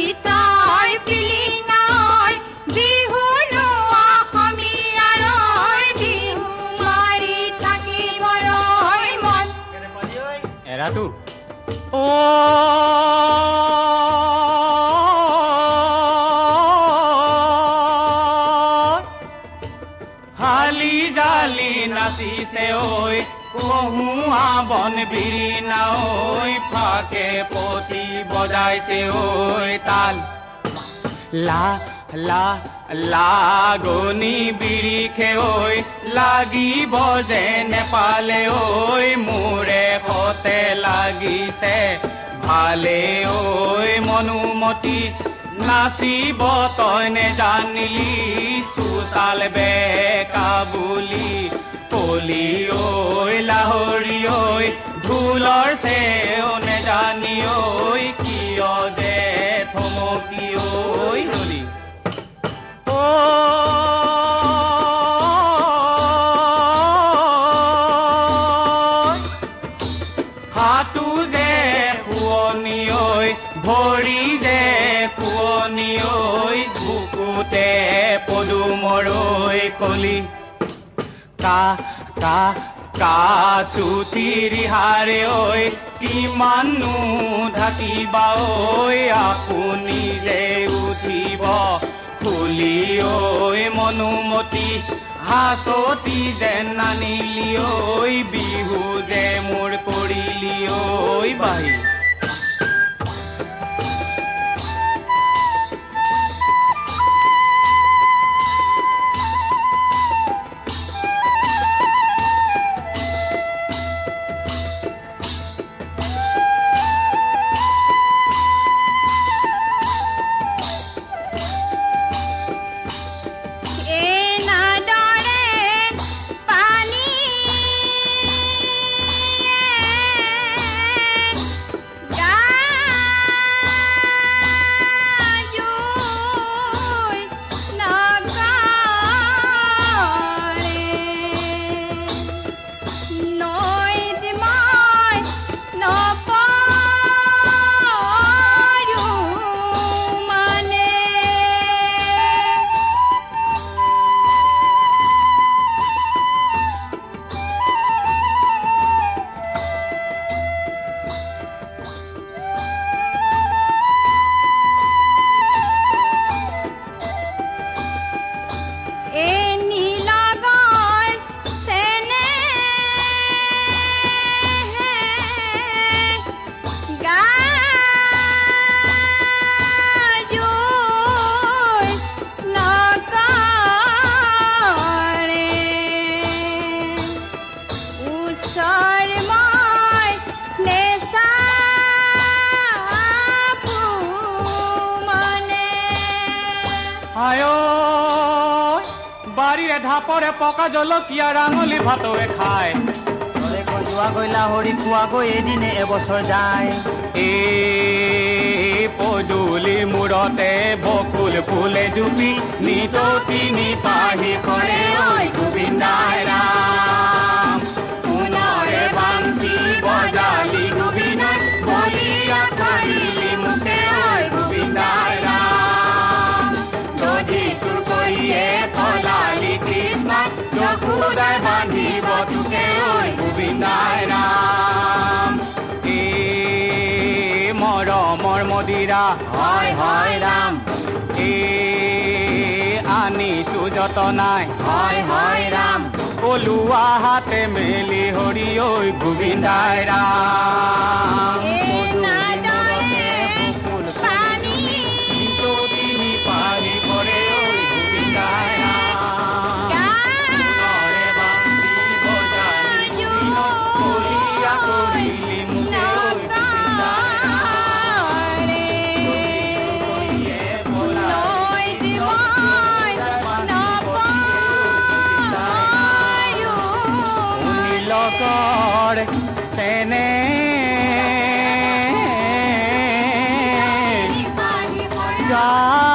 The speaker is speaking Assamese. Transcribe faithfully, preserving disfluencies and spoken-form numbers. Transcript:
তই পিলি নাই বিহু নোৱা অসমীয়াৰ বিহু মাৰি থাকিবৰ মন এৰাটো ও হালি জালি নাচিছে ঐ কহুৱা বন বিৰি না ঐ ফাকে পতি বজাইছে ঐ তাল লা লা লাগনি বিৰিখে ঐ লাগিব যে নেপালে ঐ মোৰে কতে লাগিছে ভালে ঐ মনুমতি নাচিব তই নেজানিলি চোতাল বেকা বুলি কলি ঐ লাহৰি ঐ ঢোলৰ চেও নেজানি ঐ কিয় যে থমকি ঐ নলি ও হাতু যে শুৱনি ঐ ভৰি যে শুৱনি ঐ বুকুতে পদুমৰ ঐ কলি কা কা কাচুতি ৰিহাৰে ঐ কিমাননো ঢাকিবা ঐ আপুনি যে উঠিব ফুলি ঐ মনুমতি হাততি যে নানিলি ঐ বিহু যে মোৰ কৰিলি ঐ বাই বাৰীৰে ঢাপৰে পকা জলকীয়া ৰাঙলী ভাতৱে খায় তলে কজোৱা গৈলা হৰি খোৱা গৈ এদিনে এবছৰ যায় এ পদূলি মূৰতে বকুল ফুলে জুপি নিততি নিপাহি কৰে ঐ গোবিন্দাই ৰাম পুনৰে বাঞ্চি বজালি গোবিন্দাই বলিয়া কৰিলি মুখে ঐ গোবিন্দাই ৰাম যদি তোৰ কৰিয়ে থলালি কৃষ্ণ চকুদাই বান্ধিব তোকে ঐ গোবিন্দাই ৰাম এ মৰমৰ মদিৰা হয় হয় ৰাম এ আনিছো যতনাই হয় হয় ৰাম ওলোৱা হাতে মেলি হৰি ঐ গোবিন্দাই ৰাম পাহি কৰে ঐ গোবিন্দাই ৰাম পুনৰে বান্ধি বজালি বলিয়া কৰিলি মুখে ঐ লগৰ চেনে যা